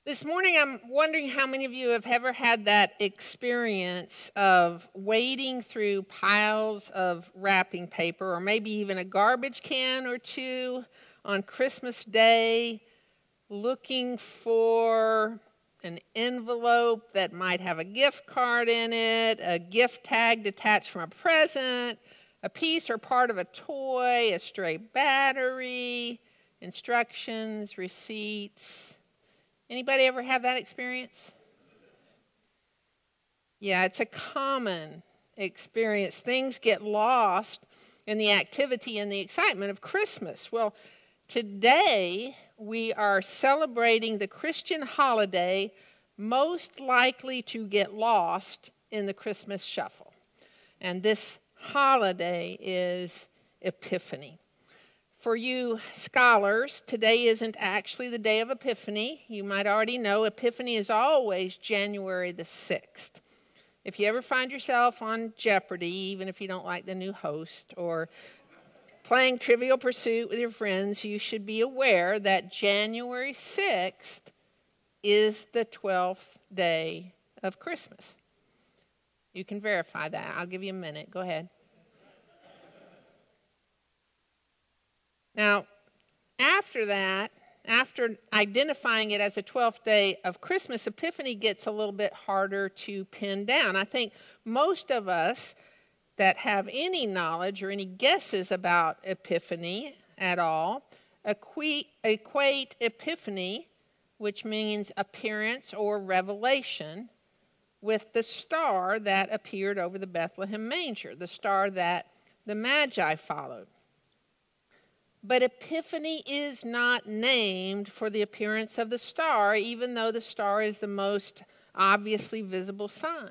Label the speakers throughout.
Speaker 1: This morning, I'm wondering how many of you have ever had that experience of wading through piles of wrapping paper or maybe even a garbage can or two on Christmas Day, looking for an envelope that might have a gift card in it, a gift tag detached from a present, a piece or part of a toy, a stray battery, instructions, receipts. Anybody ever have that experience? Yeah, it's a common experience. Things get lost in the activity and the excitement of Christmas. Well, today we are celebrating the Christian holiday most likely to get lost in the Christmas shuffle. And this holiday is Epiphany. For you scholars, today isn't actually the day of Epiphany. You might already know Epiphany is always January the 6th. If you ever find yourself on Jeopardy, even if you don't like the new host, or playing Trivial Pursuit with your friends, you should be aware that January 6th is the 12th day of Christmas. You can verify that. I'll give you a minute. Go ahead. Now, after that, after identifying it as a 12th day of Christmas, Epiphany gets a little bit harder to pin down. I think most of us that have any knowledge or any guesses about Epiphany at all equate Epiphany, which means appearance or revelation, with the star that appeared over the Bethlehem manger, the star that the Magi followed. But Epiphany is not named for the appearance of the star, even though the star is the most obviously visible sign.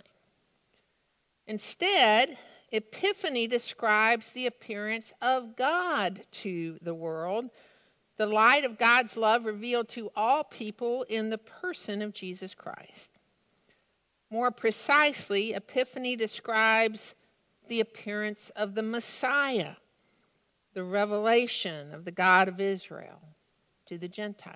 Speaker 1: Instead, Epiphany describes the appearance of God to the world, the light of God's love revealed to all people in the person of Jesus Christ. More precisely, Epiphany describes the appearance of the Messiah, the revelation of the God of Israel to the Gentiles.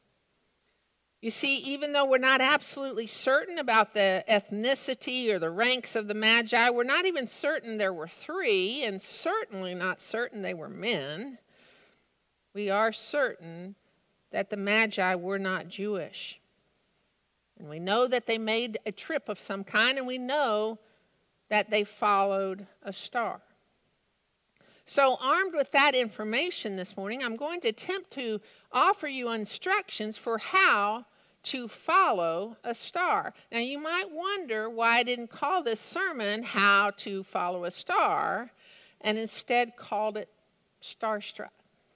Speaker 1: You see, even though we're not absolutely certain about the ethnicity or the ranks of the Magi, we're not even certain there were three, and certainly not certain they were men. We are certain that the Magi were not Jewish. And we know that they made a trip of some kind, and we know that they followed a star. So, armed with that information this morning, I'm going to attempt to offer you instructions for how to follow a star. Now, you might wonder why I didn't call this sermon How to Follow a Star and instead called it Starstruck.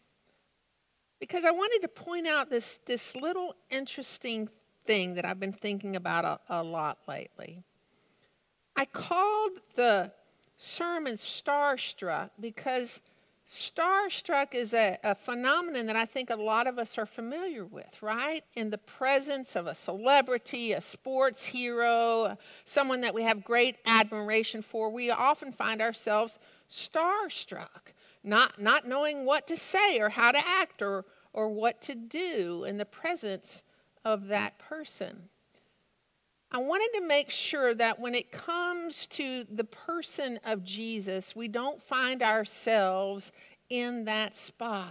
Speaker 1: Because I wanted to point out this little interesting thing that I've been thinking about a lot lately. I called the sermon Starstruck because starstruck is a phenomenon that I think a lot of us are familiar with, right? In the presence of a celebrity, a sports hero, someone that we have great admiration for, we often find ourselves starstruck, not knowing what to say or how to act or what to do in the presence of that person. I wanted to make sure that when it comes to the person of Jesus, we don't find ourselves in that spot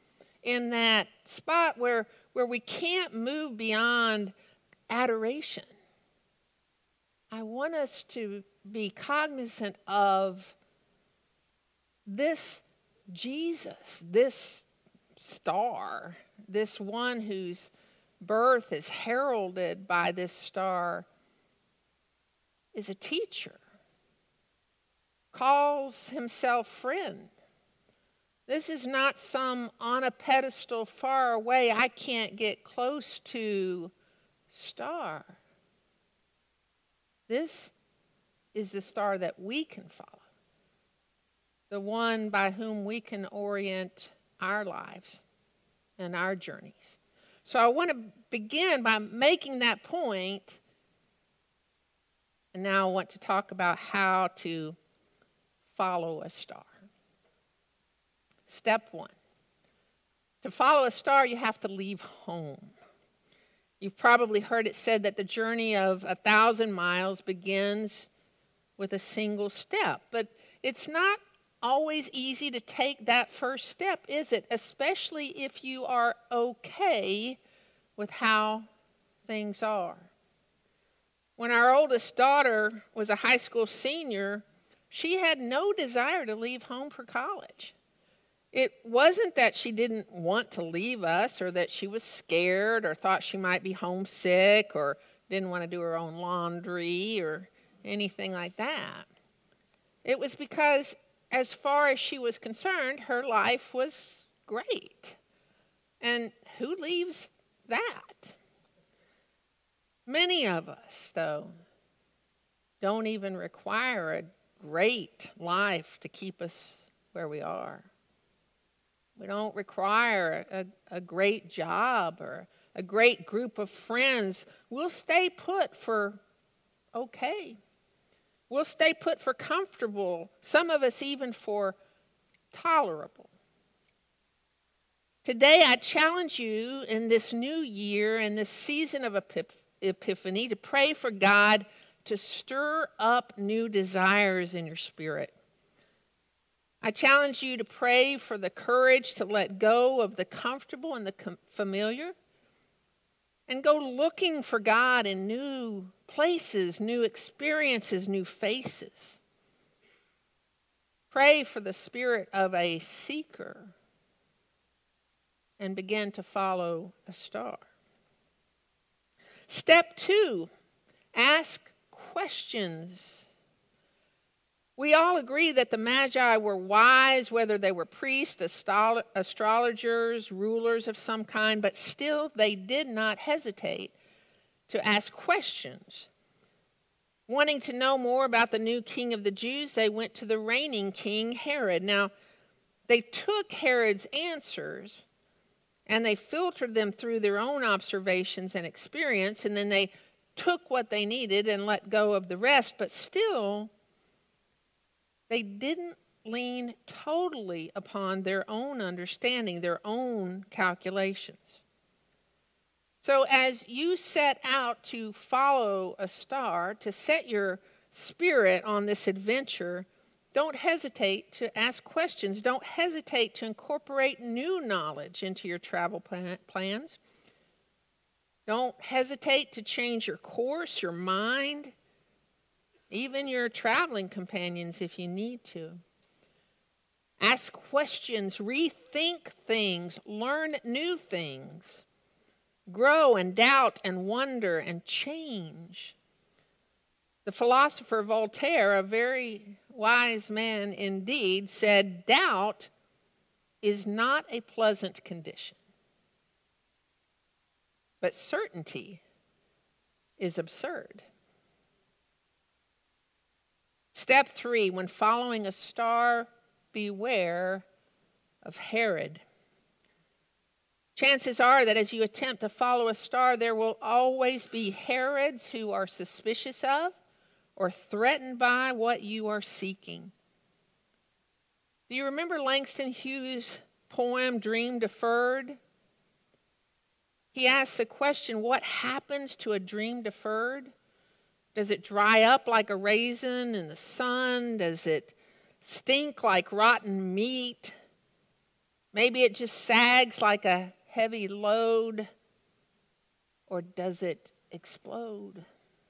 Speaker 1: where we can't move beyond adoration. I want us to be cognizant of this Jesus, this star, this one whose birth is heralded by this star, is a teacher, calls himself friend. This is not some on a pedestal far away, I can't get close to star. This is the star that we can follow, the one by whom we can orient our lives and our journeys. So I want to begin by making that point, and now I want to talk about how to follow a star. Step one. To follow a star, you have to leave home. You've probably heard it said that the journey of 1,000 miles begins with a single step. But it's not always easy to take that first step, is it? Especially if you are okay with how things are. When our oldest daughter was a high school senior, she had no desire to leave home for college. It wasn't that she didn't want to leave us or that she was scared or thought she might be homesick or didn't want to do her own laundry or anything like that. It was because, as far as she was concerned, her life was great. And who leaves that? Many of us, though, don't even require a great life to keep us where we are. We don't require a great job or a great group of friends. We'll stay put for okay. We'll stay put for comfortable. Some of us even for tolerable. Today I challenge you in this new year, in this season of Epiphany, to pray for God to stir up new desires in your spirit. I challenge you to pray for the courage to let go of the comfortable and the familiar and go looking for God in new places, new experiences, new faces. Pray for the spirit of a seeker and begin to follow a star. Step 2, ask questions. We all agree that the Magi were wise, whether they were priests, astrologers, rulers of some kind, but still they did not hesitate to ask questions. Wanting to know more about the new king of the Jews, they went to the reigning king, Herod. Now, they took Herod's answers and they filtered them through their own observations and experience, and then they took what they needed and let go of the rest, but still they didn't lean totally upon their own understanding, their own calculations. So as you set out to follow a star, to set your spirit on this adventure, don't hesitate to ask questions. Don't hesitate to incorporate new knowledge into your travel plans. Don't hesitate to change your course, your mind, even your traveling companions if you need to. Ask questions, rethink things, learn new things. Grow and doubt and wonder and change. The philosopher Voltaire, a very wise man indeed, said, "Doubt is not a pleasant condition, but certainty is absurd." Step 3, when following a star, beware of Herod. Chances are that as you attempt to follow a star, there will always be Herods who are suspicious of or threatened by what you are seeking. Do you remember Langston Hughes' poem, Dream Deferred? He asks the question, what happens to a dream deferred? Does it dry up like a raisin in the sun? Does it stink like rotten meat? Maybe it just sags like a heavy load. Or does it explode?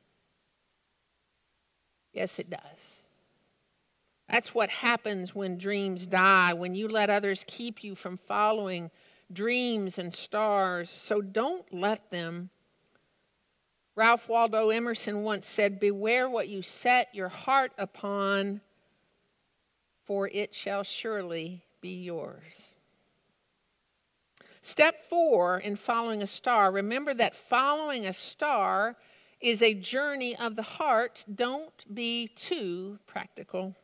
Speaker 1: Yes, it does. That's what happens when dreams die, when you let others keep you from following dreams and stars. So don't let them. Ralph Waldo Emerson once said, "Beware what you set your heart upon, for it shall surely be yours." Step 4 in following a star. Remember that following a star is a journey of the heart. Don't be too practical.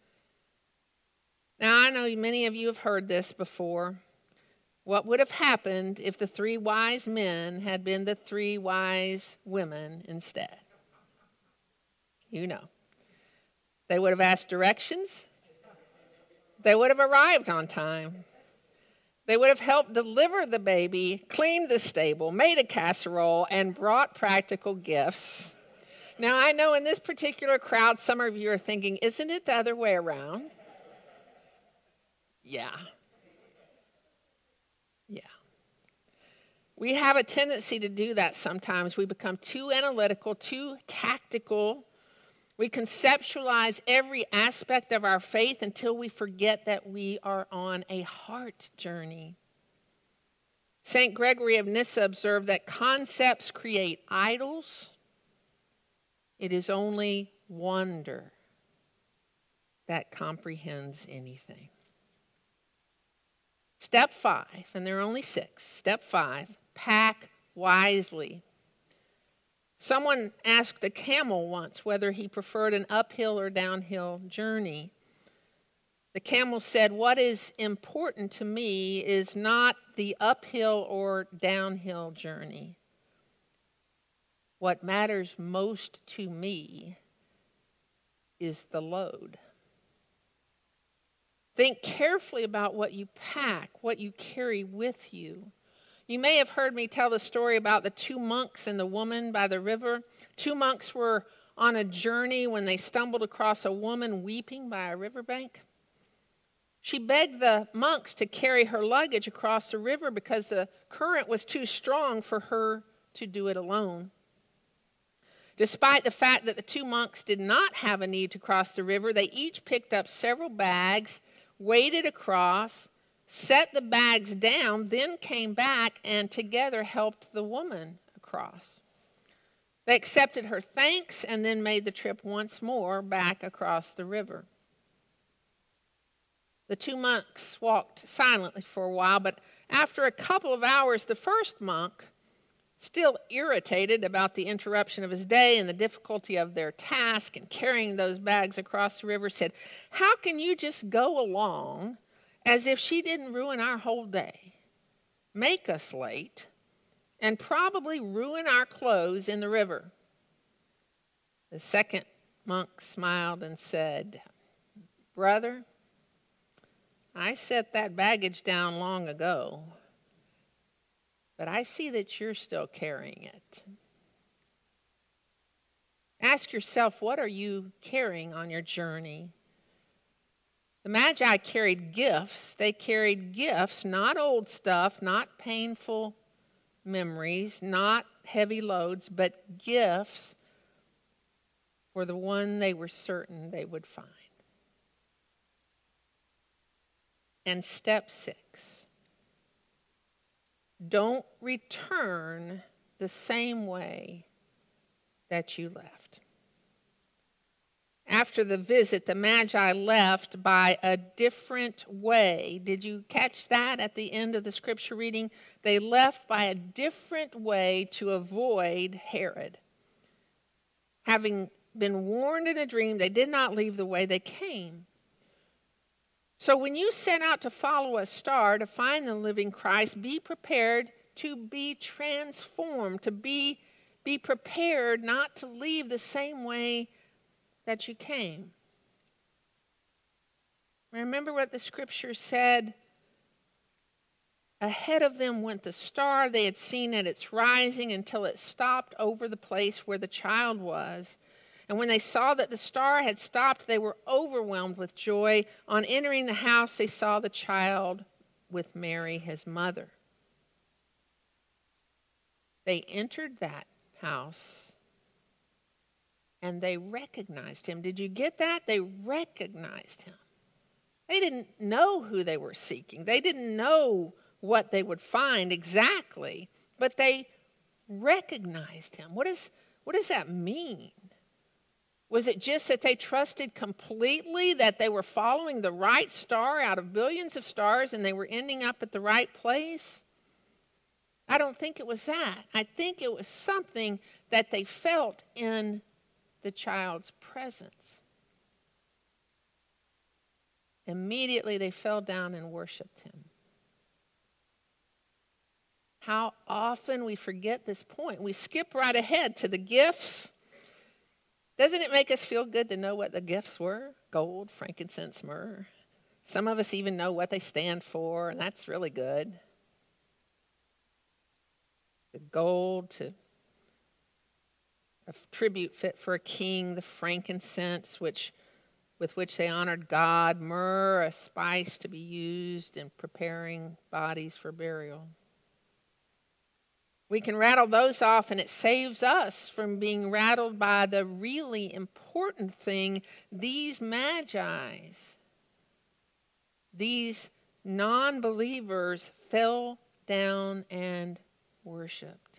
Speaker 1: Now, I know many of you have heard this before. What would have happened if the 3 wise men had been the 3 wise women instead? You know. They would have asked directions. They would have arrived on time. They would have helped deliver the baby, cleaned the stable, made a casserole, and brought practical gifts. Now, I know in this particular crowd, some of you are thinking, isn't it the other way around? Yeah. We have a tendency to do that sometimes. We become too analytical, too tactical. We conceptualize every aspect of our faith until we forget that we are on a heart journey. St. Gregory of Nyssa observed that concepts create idols. It is only wonder that comprehends anything. Step 5, and there are only 6. Step 5, pack wisely. Someone asked a camel once whether he preferred an uphill or downhill journey. The camel said, "What is important to me is not the uphill or downhill journey. What matters most to me is the load." Think carefully about what you pack, what you carry with you. You may have heard me tell the story about the 2 monks and the woman by the river. 2 monks were on a journey when they stumbled across a woman weeping by a riverbank. She begged the monks to carry her luggage across the river because the current was too strong for her to do it alone. Despite the fact that the 2 monks did not have a need to cross the river, they each picked up several bags, waded across, set the bags down, then came back and together helped the woman across. They accepted her thanks and then made the trip once more back across the river. The 2 monks walked silently for a while, but after a couple of hours, the first monk, still irritated about the interruption of his day and the difficulty of their task and carrying those bags across the river, said, "How can you just go along as if she didn't ruin our whole day, make us late, and probably ruin our clothes in the river?" The second monk smiled and said, "Brother, I set that baggage down long ago, but I see that you're still carrying it." Ask yourself, what are you carrying on your journey? The Magi carried gifts. They carried gifts, not old stuff, not painful memories, not heavy loads, but gifts for the one they were certain they would find. And step 6, don't return the same way that you left. After the visit, the Magi left by a different way. Did you catch that at the end of the scripture reading? They left by a different way to avoid Herod. Having been warned in a dream, they did not leave the way they came. So when you set out to follow a star to find the living Christ, be prepared to be transformed, to be prepared not to leave the same way that you came. Remember what the scripture said? Ahead of them went the star. They had seen at its rising until it stopped over the place where the child was. And when they saw that the star had stopped, they were overwhelmed with joy. On entering the house, they saw the child with Mary, his mother. They entered that house and they recognized him. Did you get that? They recognized him. They didn't know who they were seeking. They didn't know what they would find exactly, but they recognized him. What does that mean? Was it just that they trusted completely that they were following the right star out of billions of stars and they were ending up at the right place? I don't think it was that. I think it was something that they felt in the child's presence. Immediately they fell down and worshiped him. How often we forget this point. We skip right ahead to the gifts. Doesn't it make us feel good to know what the gifts were? Gold, frankincense, myrrh. Some of us even know what they stand for, and that's really good. The gold to a tribute fit for a king, the frankincense with which they honored God, myrrh, a spice to be used in preparing bodies for burial. We can rattle those off, and it saves us from being rattled by the really important thing. These magi's, these non-believers fell down and worshiped.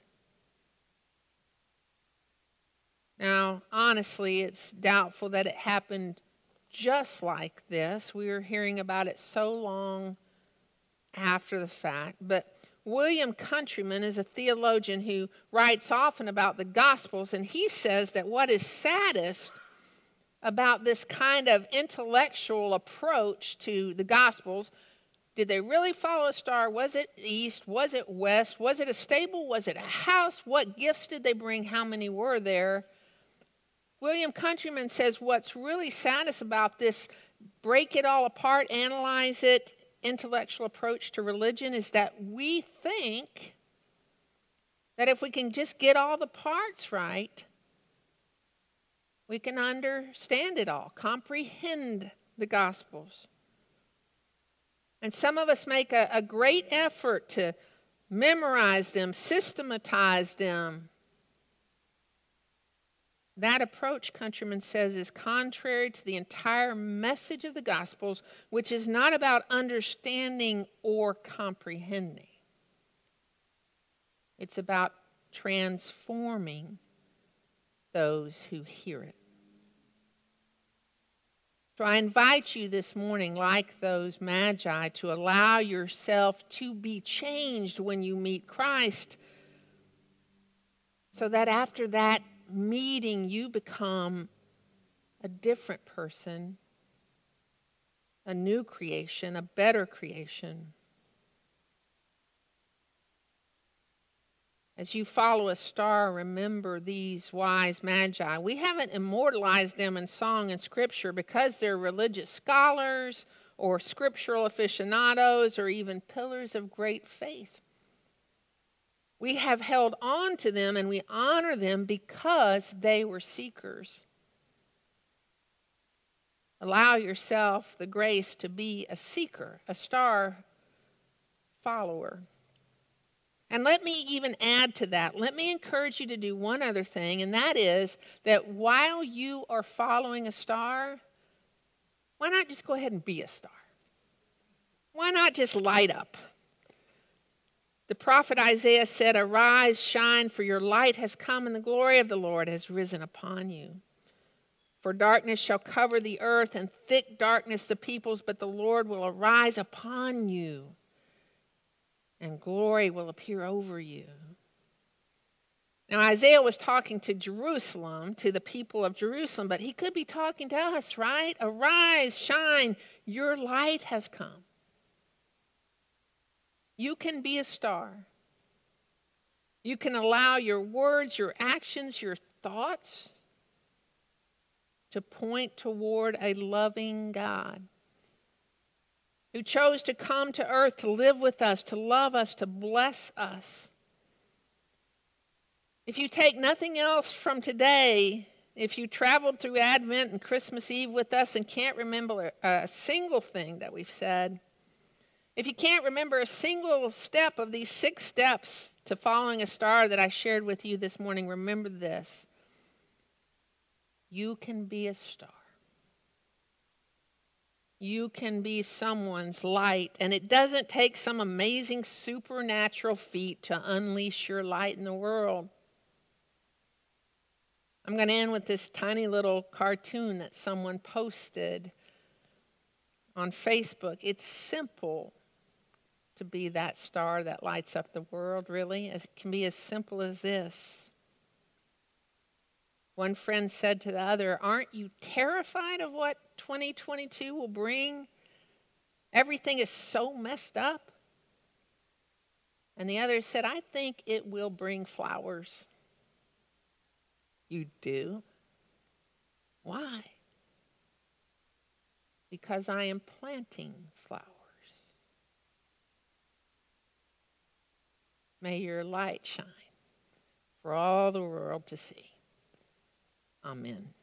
Speaker 1: Now, honestly, it's doubtful that it happened just like this. We were hearing about it so long after the fact, but William Countryman is a theologian who writes often about the Gospels, and he says that what is saddest about this kind of intellectual approach to the Gospels, did they really follow a star? Was it east? Was it west? Was it a stable? Was it a house? What gifts did they bring? How many were there? William Countryman says what's really saddest about this break it all apart, analyze it, intellectual approach to religion is that we think that if we can just get all the parts right, we can understand it all, comprehend the Gospels. And some of us make a great effort to memorize them, systematize them. That approach, Countryman says, is contrary to the entire message of the Gospels, which is not about understanding or comprehending. It's about transforming those who hear it. So I invite you this morning, like those magi, to allow yourself to be changed when you meet Christ, so that after that meeting, you become a different person, a new creation, a better creation. As you follow a star, remember these wise magi. We haven't immortalized them in song and scripture because they're religious scholars or scriptural aficionados or even pillars of great faith. We have held on to them and we honor them because they were seekers. Allow yourself the grace to be a seeker, a star follower. And let me even add to that. Let me encourage you to do one other thing, and that is that while you are following a star, why not just go ahead and be a star? Why not just light up? The prophet Isaiah said, "Arise, shine, for your light has come, and the glory of the Lord has risen upon you. For darkness shall cover the earth, and thick darkness the peoples, but the Lord will arise upon you, and glory will appear over you." Now, Isaiah was talking to Jerusalem, to the people of Jerusalem, but he could be talking to us, right? Arise, shine, your light has come. You can be a star. You can allow your words, your actions, your thoughts to point toward a loving God who chose to come to earth to live with us, to love us, to bless us. If you take nothing else from today, if you traveled through Advent and Christmas Eve with us and can't remember a single thing that we've said, if you can't remember a single step of these 6 steps to following a star that I shared with you this morning, remember this. You can be a star. You can be someone's light, and it doesn't take some amazing supernatural feat to unleash your light in the world. I'm going to end with this tiny little cartoon that someone posted on Facebook. It's simple to be that star that lights up the world, really. It can be as simple as this. One friend said to the other, "Aren't you terrified of what 2022 will bring? Everything is so messed up." And the other said, "I think it will bring flowers." You do? Why? because I am planting flowers. May your light shine for all the world to see. Amen.